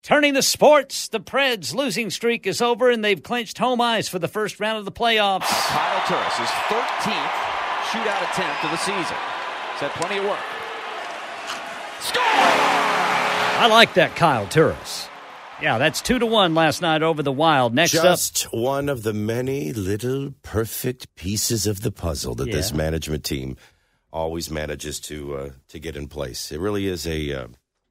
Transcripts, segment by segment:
Turning to sports, the Preds' losing streak is over, and they've clinched home ice for the first round of the playoffs. Kyle Turris, his 13th shootout attempt of the season. He's had plenty of work. Score! I like that Kyle Turris. Yeah, that's 2-1 last night over the Wild. Next Just one of the many little perfect pieces of the puzzle that this management team always manages to get in place. It really is a...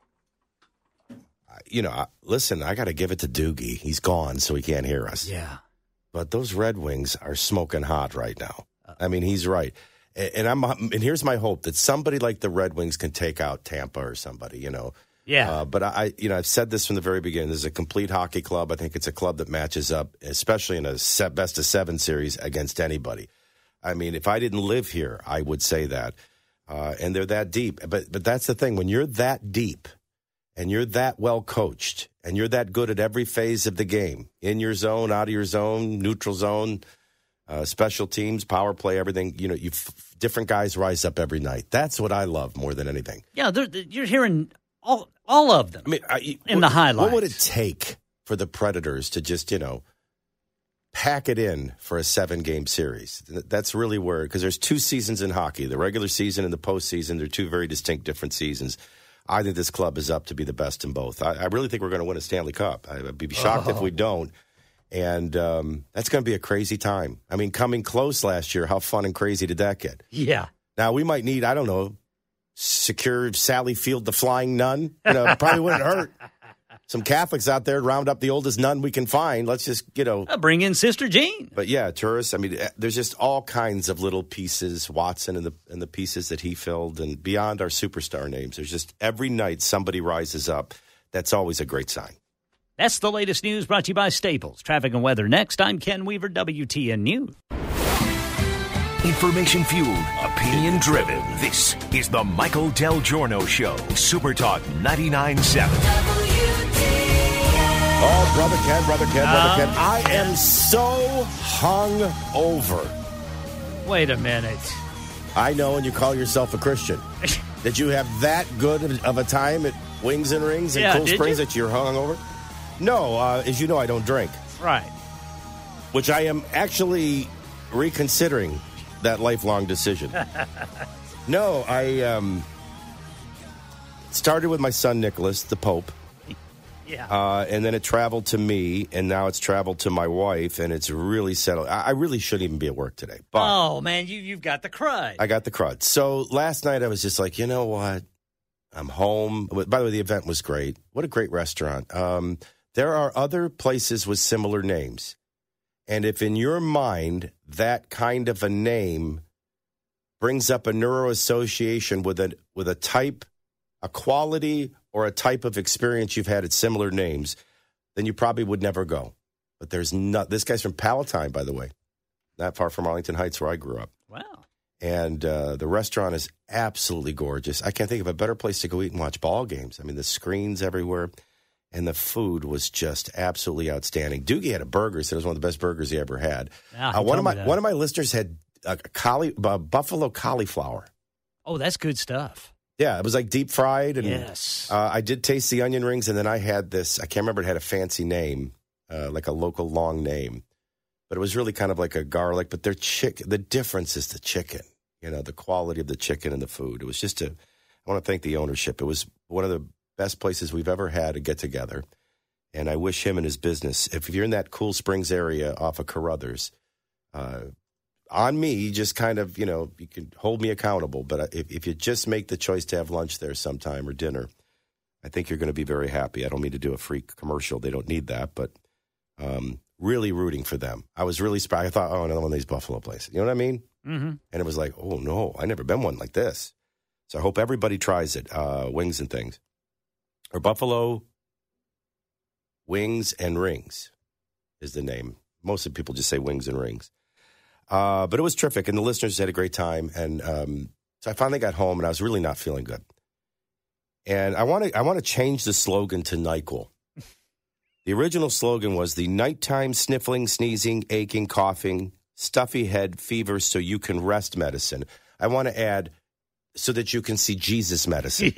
listen, I got to give it to Doogie. He's gone, so he can't hear us. Yeah. But those Red Wings are smoking hot right now. I mean, he's right. And here's my hope that somebody like the Red Wings can take out Tampa or somebody, Yeah. But I've said this from the very beginning. This is a complete hockey club. I think it's a club that matches up, especially in a best-of-7 series, against anybody. I mean, if I didn't live here, I would say that. And they're that deep. But that's the thing. When you're that deep, and you're that well coached, and you're that good at every phase of the game, in your zone, out of your zone, neutral zone, special teams, power play, everything, different guys rise up every night. That's what I love more than anything. Yeah, you're hearing all of them in the highlights. What would it take for the Predators to just, pack it in for a 7-game series? That's really where, because there's 2 seasons in hockey, the regular season and the postseason. They're 2 very distinct, different seasons. I think this club is up to be the best in both. I really think we're going to win a Stanley Cup. I'd be shocked if we don't. And that's going to be a crazy time. I mean, coming close last year, how fun and crazy did that get? Yeah. Now, we might need, I don't know, secure Sally Field the Flying Nun. Probably wouldn't hurt. Some Catholics out there round up the oldest nun we can find. Let's just, bring in Sister Jean. But yeah, Turris, I mean, there's just all kinds of little pieces, Watson and the pieces that he filled, and beyond our superstar names. There's just every night somebody rises up. That's always a great sign. That's the latest news brought to you by Staples. Traffic and weather next. I'm Ken Weaver, WTN News. Information fueled, opinion driven. This is the Michael Del Giorno Show. Super Talk 99.7. Oh, Brother Ken. I am so hung over. Wait a minute. I know, and you call yourself a Christian. Did you have that good of a time at Wings and Rings in Cool Springs that you're hung over? No, as you know, I don't drink. Right. Which I am actually reconsidering that lifelong decision. No, I started with my son Nicholas, the Pope. Yeah. And then it traveled to me, and now it's traveled to my wife, and it's really settled. I really shouldn't even be at work today. But oh, man, you've got the crud. I got the crud. So last night I was just like, you know what? I'm home. By the way, the event was great. What a great restaurant. There are other places with similar names. And if in your mind that kind of a name brings up a neuroassociation with a type, a quality, or a type of experience you've had at similar names, then you probably would never go. But there's not. This guy's from Palatine, by the way, not far from Arlington Heights, where I grew up. Wow. And the restaurant is absolutely gorgeous. I can't think of a better place to go eat and watch ball games. I mean, the screens everywhere, and the food was just absolutely outstanding. Doogie had a burger. Said it was one of the best burgers he ever had. One of my listeners had buffalo cauliflower. Oh, that's good stuff. Yeah, it was like deep fried. And, yes. I did taste the onion rings, and then I had this. I can't remember. It had a fancy name, like a local long name. But it was really kind of like a garlic. But their the difference is the chicken, the quality of the chicken and the food. It was just I want to thank the ownership. It was one of the best places we've ever had to get together. And I wish him and his business, if you're in that Cool Springs area off of Carruthers, on me, just kind of, you can hold me accountable. But if you just make the choice to have lunch there sometime or dinner, I think you're going to be very happy. I don't mean to do a free commercial. They don't need that. But really rooting for them. I was really surprised. I thought, another one of these Buffalo places. You know what I mean? Mm-hmm. And it was like, oh, no, I've never been one like this. So I hope everybody tries it, Wings and Things. Or Buffalo Wings and Rings is the name. Most of the people just say Wings and Rings. But it was terrific, and the listeners had a great time. And so I finally got home, and I was really not feeling good. And I want to change the slogan to NyQuil. The original slogan was the nighttime sniffling, sneezing, aching, coughing, stuffy head, fever so you can rest medicine. I want to add so that you can see Jesus medicine.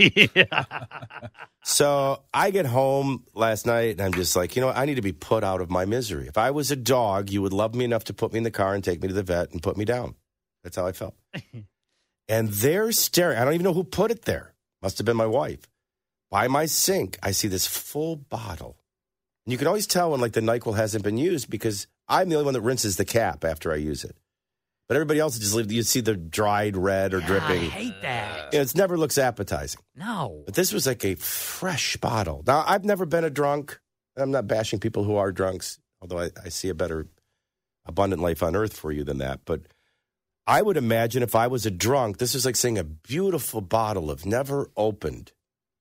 So I get home last night, and I'm just like, I need to be put out of my misery. If I was a dog, you would love me enough to put me in the car and take me to the vet and put me down. That's how I felt. And they're staring. I don't even know who put it there. Must have been my wife. By my sink, I see this full bottle. And you can always tell when, the NyQuil hasn't been used because I'm the only one that rinses the cap after I use it. But everybody else just leave. You see the dried red or dripping. I hate that. It never looks appetizing. No. But this was like a fresh bottle. Now, I've never been a drunk. I'm not bashing people who are drunks, although I see a better abundant life on earth for you than that. But I would imagine if I was a drunk, this is like seeing a beautiful bottle of never opened.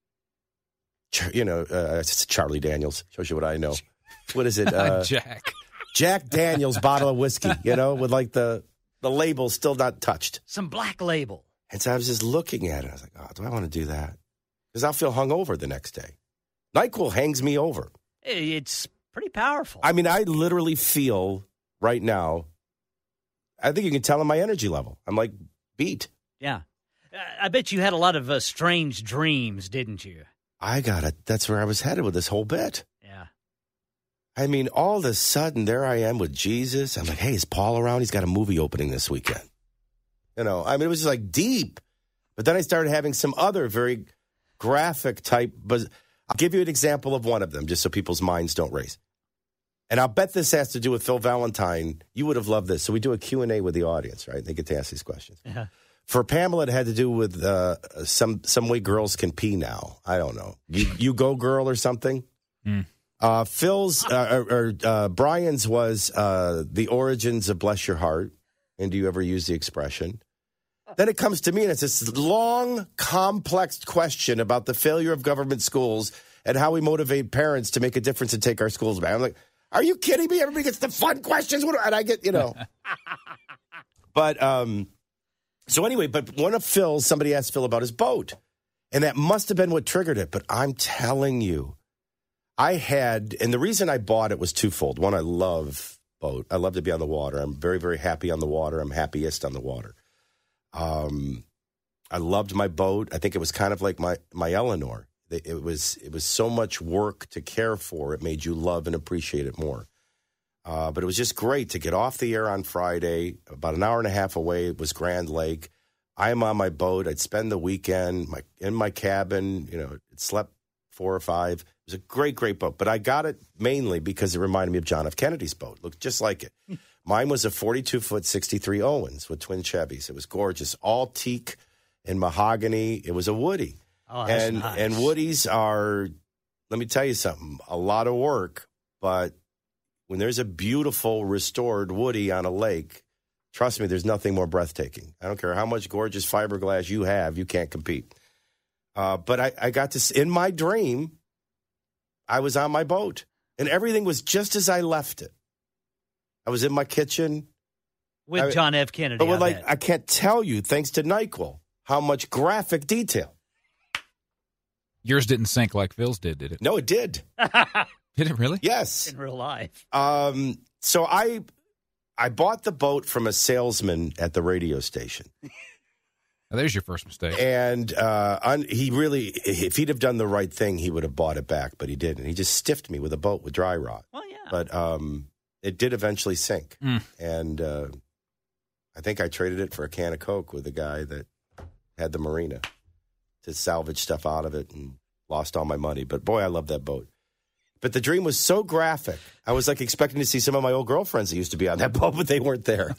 It's Charlie Daniels. Shows you what I know. What is it? Jack Daniels bottle of whiskey, with the label still not touched. Some black label. And so I was just looking at it. I was like, oh, do I want to do that? Because I'll feel hungover the next day. NyQuil hangs me over. It's pretty powerful. I mean, I literally feel right now, I think you can tell in my energy level. I'm like beat. Yeah. I bet you had a lot of strange dreams, didn't you? That's where I was headed with this whole bit. Yeah. I mean, all of a sudden, there I am with Jesus. I'm like, hey, is Paul around? He's got a movie opening this weekend. It was just like deep. But then I started having some other very graphic type. But I'll give you an example of one of them, just so people's minds don't race. And I'll bet this has to do with Phil Valentine. You would have loved this. So we do a Q&A with the audience, right? They get to ask these questions. Yeah. For Pamela, it had to do with some way girls can pee now. I don't know. You go girl or something? Phil's Brian's was the origins of Bless Your Heart. And do you ever use the expression? Then it comes to me, and it's this long, complex question about the failure of government schools and how we motivate parents to make a difference and take our schools back. I'm like, are you kidding me? Everybody gets the fun questions. And I get, But, so anyway, but one of Phil's, somebody asked Phil about his boat. And that must have been what triggered it. But I'm telling you, and the reason I bought it was twofold. One, I love boat. I love to be on the water. I'm very, very happy on the water. I'm happiest on the water. I loved my boat. I think it was kind of like my Eleanor. It was so much work to care for. It made you love and appreciate it more. But it was just great to get off the air on Friday. About an hour and a half away was Grand Lake. I'm on my boat. I'd spend the weekend in my cabin. It slept 4 or 5. It was a great, great boat. But I got it mainly because it reminded me of John F. Kennedy's boat. Looked just like it. Mine was a 42-foot 63 Owens with twin Chevys. It was gorgeous. All teak and mahogany. It was a Woody. Oh, that's nice. And Woodies are, let me tell you something, a lot of work. But when there's a beautiful restored Woody on a lake, trust me, there's nothing more breathtaking. I don't care how much gorgeous fiberglass you have, you can't compete. But I got to, in my dream, I was on my boat. And everything was just as I left it. I was in my kitchen. With John F. Kennedy. But I can't tell you, thanks to NyQuil, how much graphic detail. Yours didn't sink like Phil's did it? No, it did. Did it really? Yes. In real life. So I bought the boat from a salesman at the radio station. Now, there's your first mistake. And he really, if he'd have done the right thing, he would have bought it back, but he didn't. He just stiffed me with a boat with dry rot. Well, yeah. But it did eventually sink. And I think I traded it for a can of Coke with the guy that had the marina to salvage stuff out of it and lost all my money. But boy, I love that boat. But the dream was so graphic. I was expecting to see some of my old girlfriends that used to be on that boat, but they weren't there.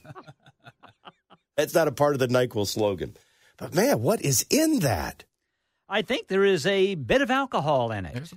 That's not a part of the NyQuil slogan. But man, what is in that? I think there is a bit of alcohol in it.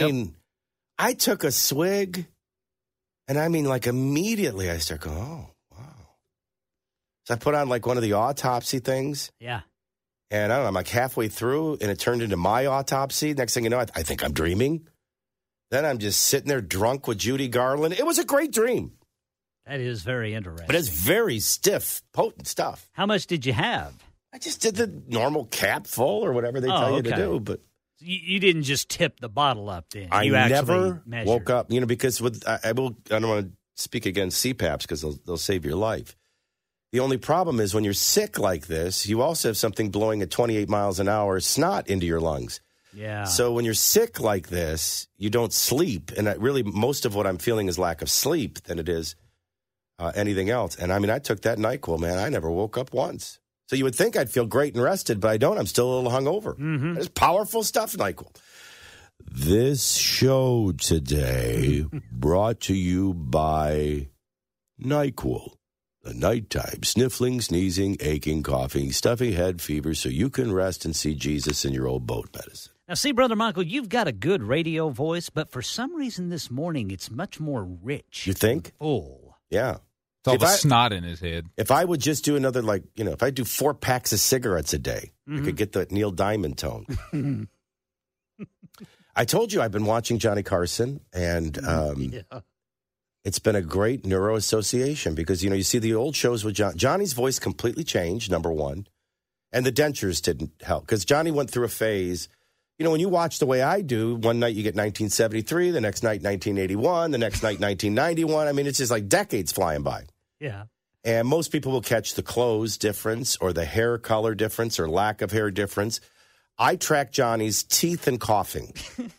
I took a swig, and immediately I start going, oh, wow. So I put on one of the autopsy things. Yeah. And I don't know, I'm halfway through, and it turned into my autopsy. Next thing you know, I think I'm dreaming. Then I'm just sitting there drunk with Judy Garland. It was a great dream. That is very interesting. But it's very stiff, potent stuff. How much did you have? I just did the normal cap full or whatever they tell you to do. But you didn't just tip the bottle up then. I never woke up, because I don't want to speak against CPAPs because they'll save your life. The only problem is when you're sick like this, you also have something blowing at 28 miles an hour snot into your lungs. Yeah. So when you're sick like this, you don't sleep. And really, most of what I'm feeling is lack of sleep than it is anything else. And I mean, I took that NyQuil, man. I never woke up once. So you would think I'd feel great and rested, but I don't. I'm still a little hungover. Mm-hmm. It's powerful stuff, NyQuil. This show today brought to you by NyQuil. The nighttime sniffling, sneezing, aching, coughing, stuffy head, fever, so you can rest and see Jesus in your old boat medicine. Now, see, Brother Michael, you've got a good radio voice, but for some reason this morning it's much more rich. You think? Full. Yeah. It's all the snot in his head. If I would just do another, if I do 4 packs of cigarettes a day, I could get the Neil Diamond tone. I told you I've been watching Johnny Carson, and it's been a great neuroassociation because, you see the old shows with Johnny's voice completely changed, number one, and the dentures didn't help because Johnny went through a phase. When you watch the way I do, one night you get 1973, the next night 1981, the next night 1991. I mean, it's just like decades flying by. Yeah. And most people will catch the clothes difference or the hair color difference or lack of hair difference. I track Johnny's teeth and coughing.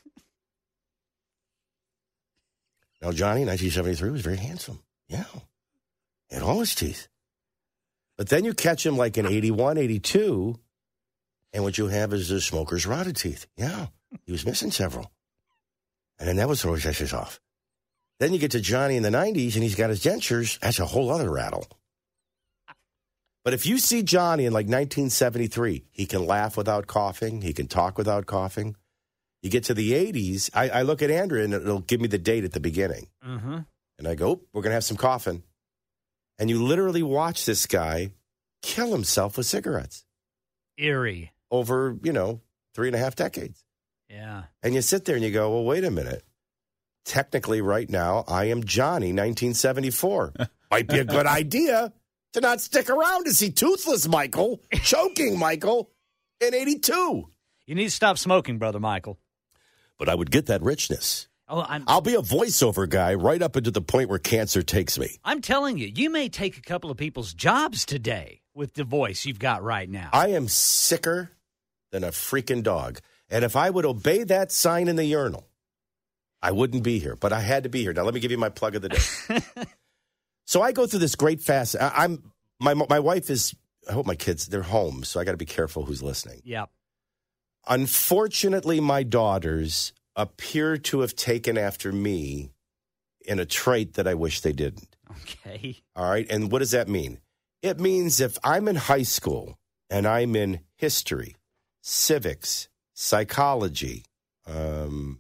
Now, Johnny, in 1973, was very handsome. Yeah. He had all his teeth. But then you catch him like in 81, 82, and what you have is the smoker's rotted teeth. Yeah. He was missing several. And then that would throw his ashes off. Then you get to Johnny in the 90s, and he's got his dentures. That's a whole other rattle. But if you see Johnny in like 1973, he can laugh without coughing. He can talk without coughing. You get to the 80s, I look at Andrew, and it'll give me the date at the beginning. Mm-hmm. And I go, we're going to have some coughing. And you literally watch this guy kill himself with cigarettes. Eerie. Over, 3.5 decades. Yeah. And you sit there and you go, well, wait a minute. Technically, right now, I am Johnny, 1974. Might be a good idea to not stick around to see Toothless Michael, choking Michael, in 82. You need to stop smoking, Brother Michael. But I would get that richness. Oh, I'll be a voiceover guy right up into the point where cancer takes me. I'm telling you, you may take a couple of people's jobs today with the voice you've got right now. I am sicker than a freaking dog. And if I would obey that sign in the urinal, I wouldn't be here. But I had to be here. Now, let me give you my plug of the day. So I go through this great fast. My wife is, I hope my kids, they're home, so I got to be careful who's listening. Yep. Unfortunately, my daughters appear to have taken after me in a trait that I wish they didn't. Okay. All right. And what does that mean? It means if I'm in high school and I'm in history, civics, psychology, current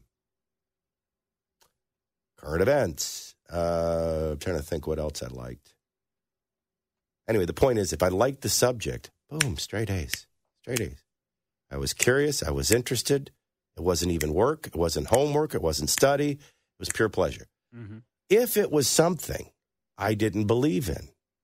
events, I'm trying to think what else I liked. Anyway, the point is, if I liked the subject, boom, straight A's. Straight A's. I was curious. I was interested. It wasn't even work. It wasn't homework. It wasn't study. It was pure pleasure. Mm-hmm. If it was something I didn't believe in,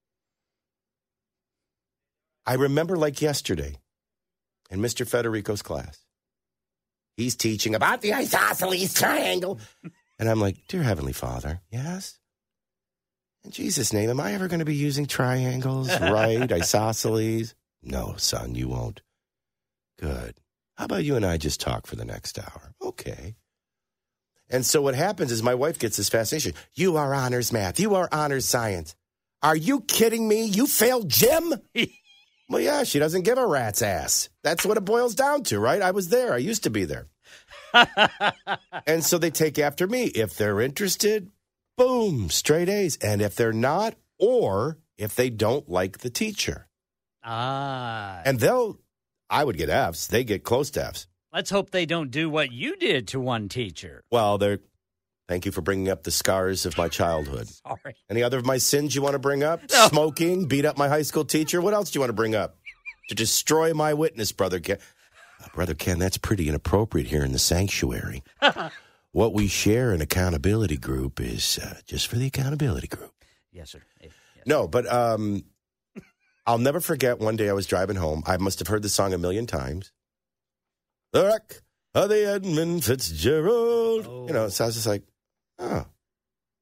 I remember like yesterday in Mr. Federico's class, he's teaching about the isosceles triangle. And I'm like, dear Heavenly Father, yes? In Jesus' name, am I ever going to be using triangles, right? Isosceles? No, son, you won't. Good. How about you and I just talk for the next hour? Okay. And so what happens is my wife gets this fascination. You are honors math. You are honors science. Are you kidding me? You failed gym? Well, yeah, she doesn't give a rat's ass. That's what it boils down to, right? I was there. I used to be there. And so they take after me. If they're interested, boom, straight A's. And if they're not, or if they don't like the teacher. And I would get F's. They get close to F's. Let's hope they don't do what you did to one teacher. Well, thank you for bringing up the scars of my childhood. Sorry. Any other of my sins you want to bring up? No. Smoking, beat up my high school teacher. What else do you want to bring up? To destroy my witness, Brother Ken. Brother Ken, that's pretty inappropriate here in the sanctuary. What we share in accountability group is just for the accountability group. Yes, sir. Yes. No, but I'll never forget one day I was driving home. I must have heard the song a million times. The Wreck of the Edmund Fitzgerald. Oh. So I was just like, oh,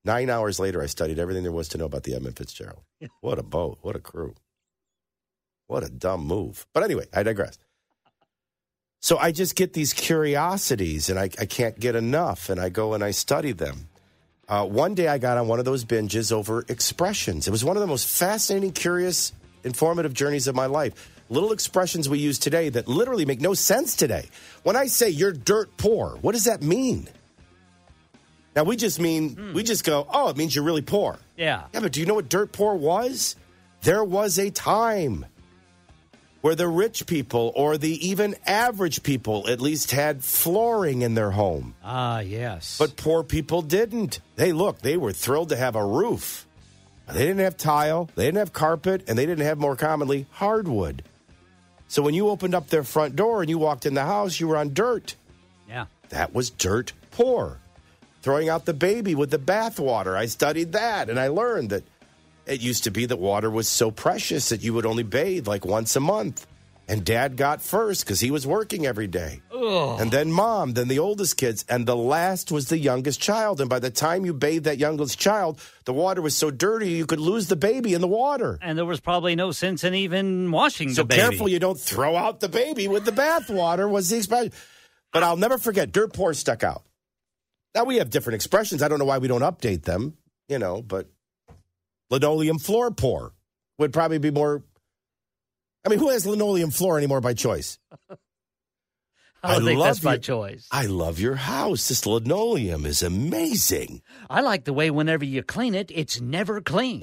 9 hours later, I studied everything there was to know about the Edmund Fitzgerald. What a boat. What a crew. What a dumb move. But anyway, I digress. So I just get these curiosities, and I can't get enough, and I go and I study them. One day I got on one of those binges over expressions. It was one of the most fascinating, curious, informative journeys of my life. Little expressions we use today that literally make no sense today. When I say you're dirt poor, what does that mean? Now, we just go, oh, it means you're really poor. Yeah. Yeah, but do you know what dirt poor was? There was a time where the rich people or the even average people at least had flooring in their home. Ah, yes. But poor people didn't. They were thrilled to have a roof. They didn't have tile, they didn't have carpet, and they didn't have, more commonly, hardwood. So when you opened up their front door and you walked in the house, you were on dirt. Yeah. That was dirt poor. Throwing out the baby with the bathwater. I studied that, and I learned that it used to be that water was so precious that you would only bathe like once a month. And Dad got first because he was working every day. Ugh. And then Mom, then the oldest kids, and the last was the youngest child. And by the time you bathed that youngest child, the water was so dirty you could lose the baby in the water. And there was probably no sense in even washing the baby. So careful you don't throw out the baby with the bathwater was the expression. But I'll never forget, dirt poor stuck out. Now we have different expressions. I don't know why we don't update them, but linoleum floor poor would probably be more. I mean, who has linoleum floor anymore by choice? I think that's by choice. I love your house. This linoleum is amazing. I like the way whenever you clean it, it's never clean.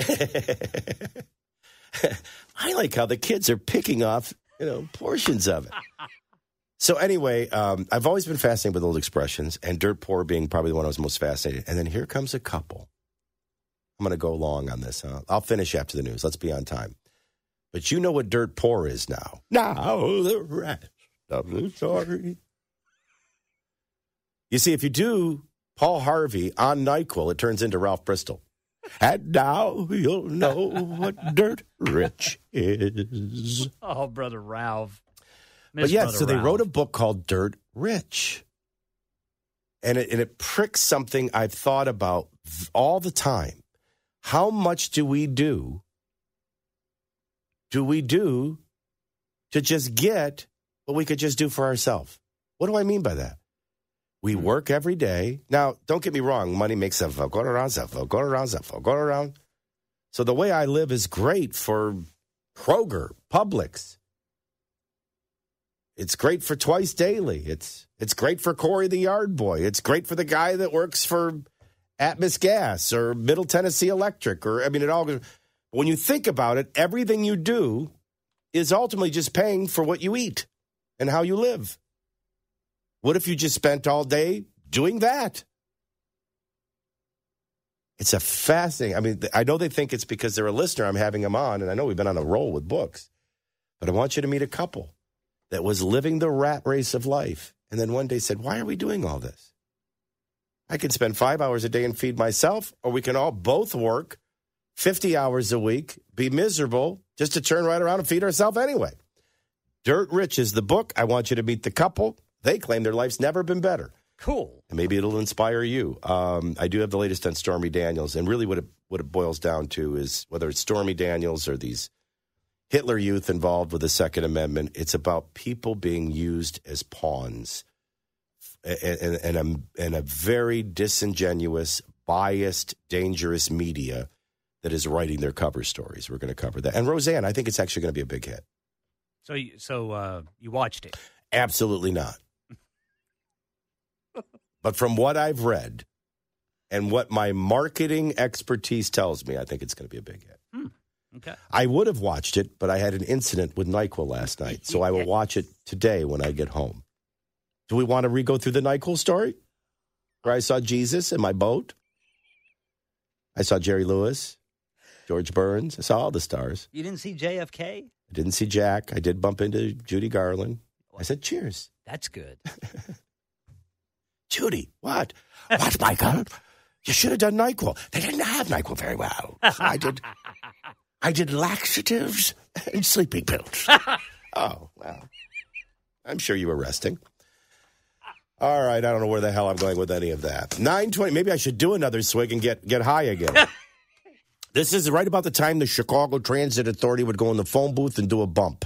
I like how the kids are picking off, portions of it. So anyway, I've always been fascinated with old expressions, and dirt poor being probably the one I was most fascinated. And then here comes a couple. I'm going to go long on this. I'll finish after the news. Let's be on time. But you know what dirt poor is now. Now the rest of the story. You see, if you do Paul Harvey on NyQuil, it turns into Ralph Bristol. And now you'll know what dirt rich is. Oh, Brother Ralph. But yeah, so they wrote a book called Dirt Rich. And it pricks something I've thought about all the time. How much do we do to just get what we could just do for ourselves? What do I mean by that? We work every day. Now, don't get me wrong. Money makes a go around. So the way I live is great for Kroger, Publix. It's great for Twice Daily. It's great for Corey the Yard Boy. It's great for the guy that works for Atmos Gas or Middle Tennessee Electric. It all goes. When you think about it, everything you do is ultimately just paying for what you eat and how you live. What if you just spent all day doing that? It's a fascinating. I know they think it's because they're a listener. I'm having them on, and I know we've been on a roll with books. But I want you to meet a couple that was living the rat race of life, and then one day said, why are we doing all this? I can spend 5 hours a day and feed myself, or we can all both work 50 hours a week, be miserable, just to turn right around and feed ourselves anyway. Dirt Rich is the book. I want you to meet the couple. They claim their life's never been better. Cool. And maybe it'll inspire you. I do have the latest on Stormy Daniels, and really what it boils down to is whether it's Stormy Daniels or these Hitler Youth involved with the Second Amendment, it's about people being used as pawns and a very disingenuous, biased, dangerous media that is writing their cover stories. We're going to cover that. And Roseanne, I think it's actually going to be a big hit. So you watched it? Absolutely not. But from what I've read and what my marketing expertise tells me, I think it's going to be a big hit. Okay. I would have watched it, but I had an incident with NyQuil last night, so I will watch it today when I get home. Do we want to re-go through the NyQuil story? Where I saw Jesus in my boat? I saw Jerry Lewis, George Burns. I saw all the stars. You didn't see JFK? I didn't see Jack. I did bump into Judy Garland. I said, cheers. That's good. Judy, what? What, Michael? You should have done NyQuil. They didn't have NyQuil very well. So I did laxatives and sleeping pills. Oh, well. I'm sure you were resting. All right, I don't know where the hell I'm going with any of that. 9:20. Maybe I should do another swig and get high again. This is right about the time the Chicago Transit Authority would go in the phone booth and do a bump.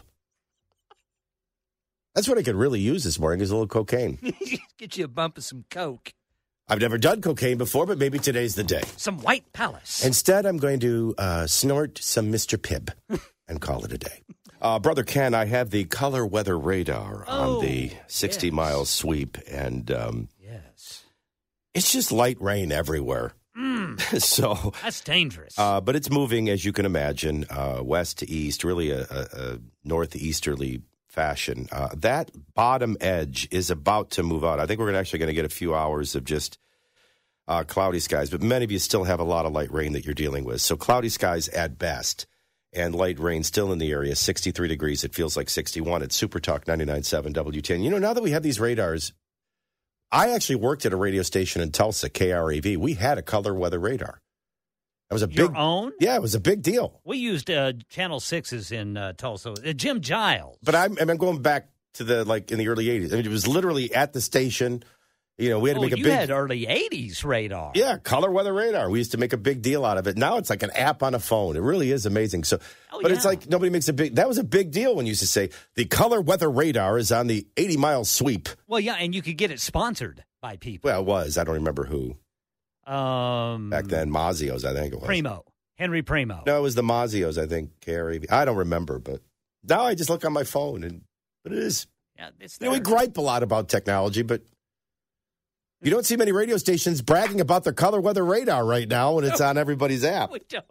That's what I could really use this morning is a little cocaine. Get you a bump of some Coke. I've never done cocaine before, but maybe today's the day. Some White Palace. Instead, I'm going to snort some Mr. Pibb and call it a day. Brother Ken, I have the color weather radar on the 60-mile sweep, and yes, it's just light rain everywhere. So that's dangerous. But it's moving, as you can imagine, west to east, really a northeasterly fashion. That bottom edge is about to move out. I think we're actually going to get a few hours of just cloudy skies, but many of you still have a lot of light rain that you're dealing with. So cloudy skies at best. And light rain still in the area, 63 degrees. It feels like 61 at Super Talk 99.7 WTN. You know, now that we have these radars, I actually worked at a radio station in Tulsa, KRAV. We had a color weather radar. That was a Your own? Yeah, it was a big deal. We used Channel 6s in Tulsa. Jim Giles. But I'm going back to in the early 80s. I mean, it was literally at the station. You know, we had to make a big... You had early 80s radar. Yeah, color weather radar. We used to make a big deal out of it. Now it's like an app on a phone. It really is amazing. So, It's like nobody makes a big... That was a big deal when you used to say, the color weather radar is on the 80-mile sweep. Well, yeah, and you could get it sponsored by people. Well, it was. I don't remember who. Back then, Mazio's, I think it was. Henry Primo. No, it was the Mazio's, I think, KRAV. I don't remember, but now I just look on my phone, but it is... Yeah, it's there. We gripe a lot about technology, but... You don't see many radio stations bragging about their color weather radar right now when it's on everybody's app. We don't.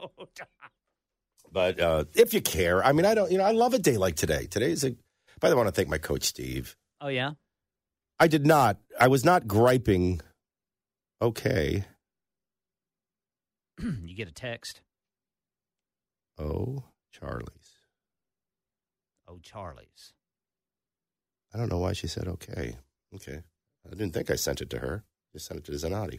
But if you care, I mean, I love a day like today. By the way, I want to thank my coach, Steve. Oh, yeah? I was not griping. Okay. You get a text. Oh, Charlie's. Oh, Charlie's. I don't know why she said okay. Okay. I didn't think I sent it to her. Just sent it to Zanotti.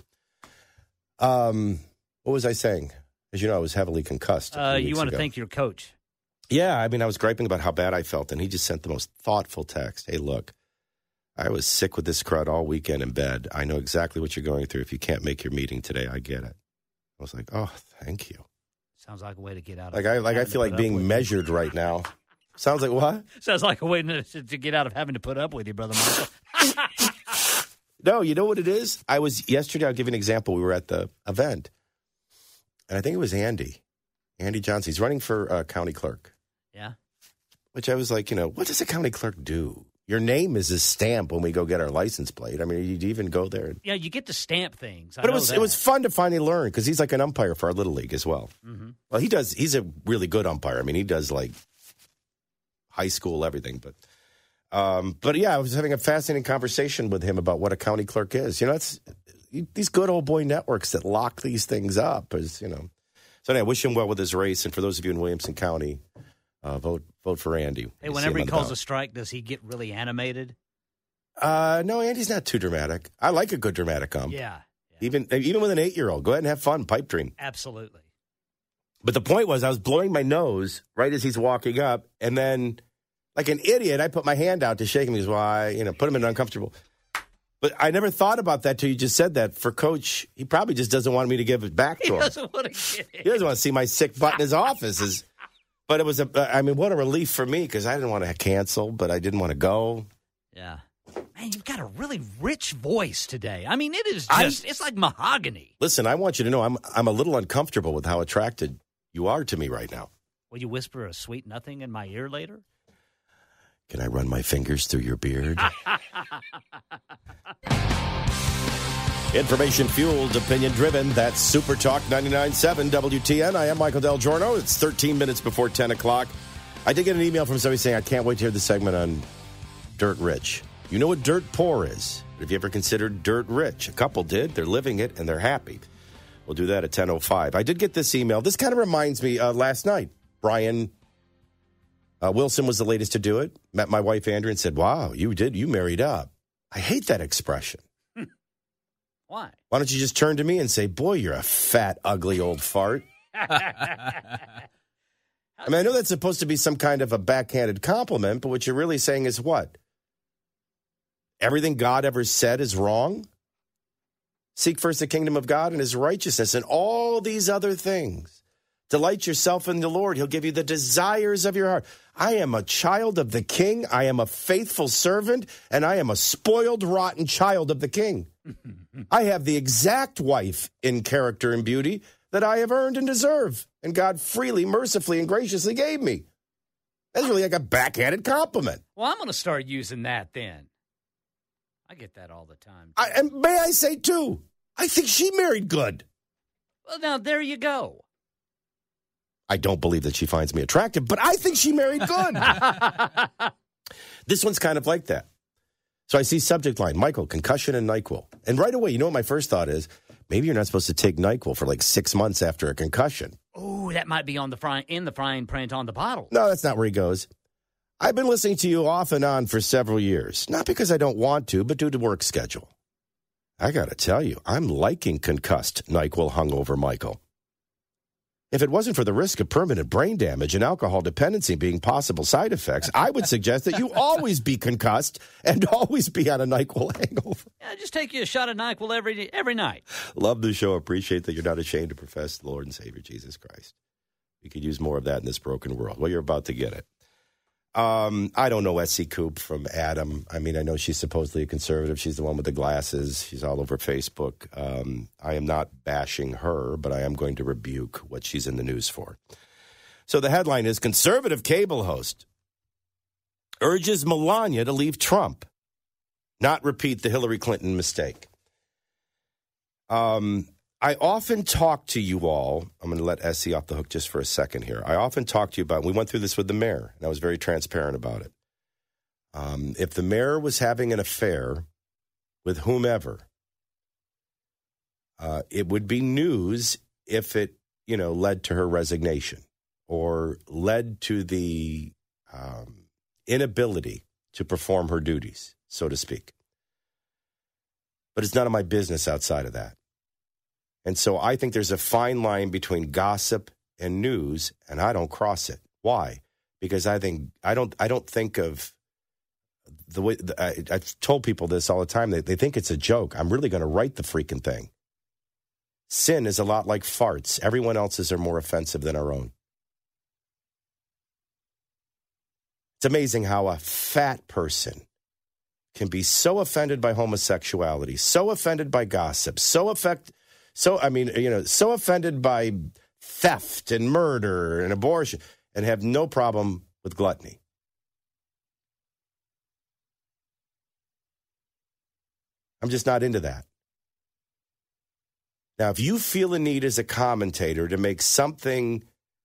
What was I saying? As you know, I was heavily concussed. You want to thank your coach. Yeah, I mean, I was griping about how bad I felt, and he just sent the most thoughtful text. Hey, look, I was sick with this crud all weekend in bed. I know exactly what you're going through. If you can't make your meeting today, I get it. I was like, oh, thank you. Sounds like a way to get out of it. I feel like being measured right now. Sounds like what? Sounds like a way to get out of having to put up with you, Brother Michael. No, you know what it is? Yesterday, I'll give you an example. We were at the event, and I think it was Andy Johnson. He's running for county clerk. Yeah. Which I was like, what does a county clerk do? Your name is a stamp when we go get our license plate. I mean, you'd even go there. Yeah, you get to stamp things. But it was fun to finally learn because he's like an umpire for our Little League as well. Mm-hmm. Well, he's a really good umpire. I mean, he does like high school, everything, But yeah, I was having a fascinating conversation with him about what a county clerk is. It's these good old boy networks that lock these things up. So anyway, I wish him well with his race. And for those of you in Williamson County, vote for Andy. Hey, whenever he calls a strike, does he get really animated? No, Andy's not too dramatic. I like a good dramatic ump. Yeah. Even with an 8-year-old, go ahead and have fun, pipe dream. Absolutely. But the point was, I was blowing my nose right as he's walking up, and then. Like an idiot, I put my hand out to shake him. He's why, put him in uncomfortable. But I never thought about that till you just said that. For Coach, he probably just doesn't want me to give it back to him. He doesn't want to get it. He doesn't want to see my sick butt in his office. But it was what a relief for me because I didn't want to cancel, but I didn't want to go. Yeah. Man, you've got a really rich voice today. I mean, it is it's like mahogany. Listen, I want you to know I'm a little uncomfortable with how attracted you are to me right now. Will you whisper a sweet nothing in my ear later? Can I run my fingers through your beard? Information fueled, opinion driven. That's Super Talk 99.7 WTN. I am Michael Del Giorno. It's 13 minutes before 10 o'clock. I did get an email from somebody saying, I can't wait to hear the segment on dirt rich. You know what dirt poor is? Have you ever considered dirt rich? A couple did. They're living it, and they're happy. We'll do that at 10:05. I did get this email. This kind of reminds me last night. Brian Wilson was the latest to do it. Met my wife, Andrea, and said, wow, you married up. I hate that expression. Why? Why don't you just turn to me and say, boy, you're a fat, ugly old fart. I mean, I know that's supposed to be some kind of a backhanded compliment, but what you're really saying is what? everything God ever said is wrong? Seek first the kingdom of God and his righteousness and all these other things. Delight yourself in the Lord. He'll give you the desires of your heart. I am a child of the king. I am a faithful servant, and I am a spoiled, rotten child of the king. I have the exact wife in character and beauty that I have earned and deserve, and God freely, mercifully, and graciously gave me. That's really like a backhanded compliment. Well, I'm going to start using that then. I get that all the time. And may I say, too, I think she married good. Well, now, there you go. I don't believe that she finds me attractive, but I think she married good. This one's kind of like that. So I see subject line, Michael, concussion and NyQuil. And right away, you know what my first thought is? Maybe you're not supposed to take NyQuil for like 6 months after a concussion. Oh, that might be in the frying print on the bottle. No, that's not where he goes. I've been listening to you off and on for several years, not because I don't want to, but due to work schedule. I got to tell you, I'm liking concussed NyQuil hungover Michael. If it wasn't for the risk of permanent brain damage and alcohol dependency being possible side effects, I would suggest that you always be concussed and always be on a NyQuil hangover. Yeah, just take you a shot of NyQuil every night. Love the show. Appreciate that you're not ashamed to profess the Lord and Savior Jesus Christ. We could use more of that in this broken world. Well, you're about to get it. I don't know S.C. Coop from Adam. I mean, I know she's supposedly a conservative. She's the one with the glasses. She's all over Facebook. I am not bashing her, but I am going to rebuke what she's in the news for. So the headline is, conservative cable host urges Melania to leave Trump, not repeat the Hillary Clinton mistake. I often talk to you all. I'm going to let Essie off the hook just for a second here. I often talk to you about, we went through this with the mayor, and I was very transparent about it. If the mayor was having an affair with whomever, it would be news if it, led to her resignation or led to the inability to perform her duties, so to speak. But it's none of my business outside of that. And so I think there's a fine line between gossip and news, and I don't cross it. Why? Because I don't think of the way I've told people this all the time. They think it's a joke. I'm really going to write the freaking thing. Sin is a lot like farts. Everyone else's are more offensive than our own. It's amazing how a fat person can be so offended by homosexuality, so offended by gossip, so offended by theft and murder and abortion, and have no problem with gluttony. I'm just not into that. Now, if you feel a need as a commentator to make something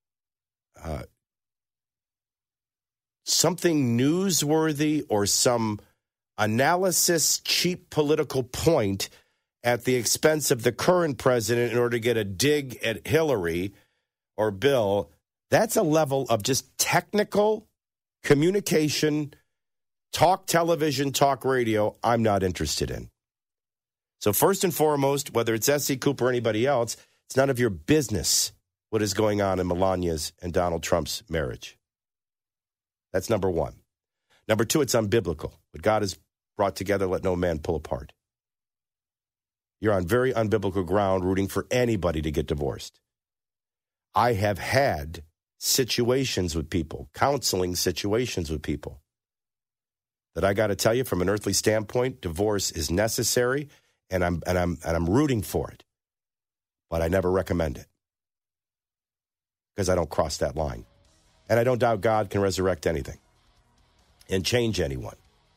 newsworthy or some analysis, cheap political point at the expense of the current president in order to get a dig at Hillary or Bill, that's a level of just technical communication, talk television, talk radio, I'm not interested in. So first and foremost, whether it's S.C. Cooper or anybody else, it's none of your business what is going on in Melania's and Donald Trump's marriage. That's number one. Number two, it's unbiblical. What God has brought together, let no man pull apart. You're on very unbiblical ground rooting for anybody to get divorced. I have had situations with people, counseling situations with people, that I got to tell you, from an earthly standpoint, divorce is necessary, and I'm rooting for it. But I never recommend it because I don't cross that line. And I don't doubt God can resurrect anything and change anyone.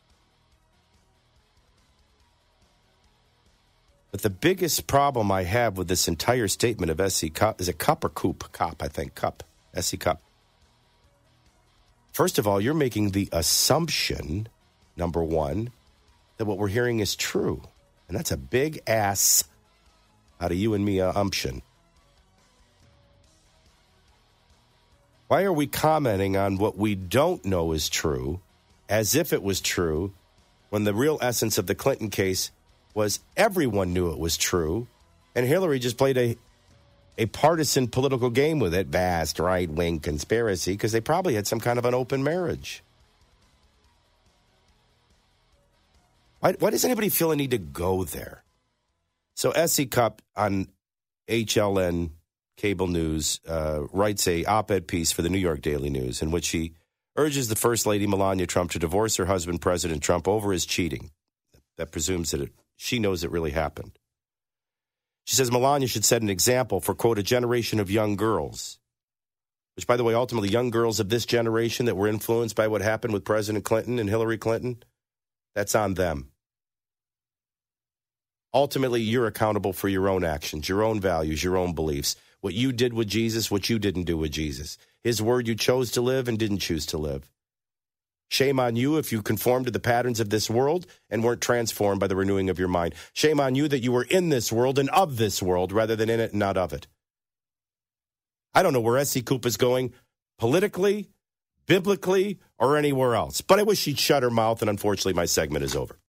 But the biggest problem I have with this entire statement of S.C. Cup, is it Cup or Coop? Cop, I think. Cup. S.C. Cup. First of all, you're making the assumption, number one, that what we're hearing is true. And that's a big ass out of you and me umption. Why are we commenting on what we don't know is true as if it was true when the real essence of the Clinton case was everyone knew it was true, and Hillary just played a partisan political game with it, vast right-wing conspiracy, because they probably had some kind of an open marriage. Why does anybody feel a need to go there? So S.E. Cupp on HLN Cable News writes a op-ed piece for the New York Daily News in which she urges the First Lady Melania Trump to divorce her husband, President Trump, over his cheating. That presumes that she knows it really happened. She says Melania should set an example for, quote, a generation of young girls, which, by the way, ultimately young girls of this generation that were influenced by what happened with President Clinton and Hillary Clinton, that's on them. Ultimately, you're accountable for your own actions, your own values, your own beliefs. What you did with Jesus, what you didn't do with Jesus. His word you chose to live and didn't choose to live. Shame on you if you conformed to the patterns of this world and weren't transformed by the renewing of your mind. Shame on you that you were in this world and of this world rather than in it and not of it. I don't know where S.C. Cupp is going politically, biblically, or anywhere else. But I wish she'd shut her mouth, and unfortunately my segment is over.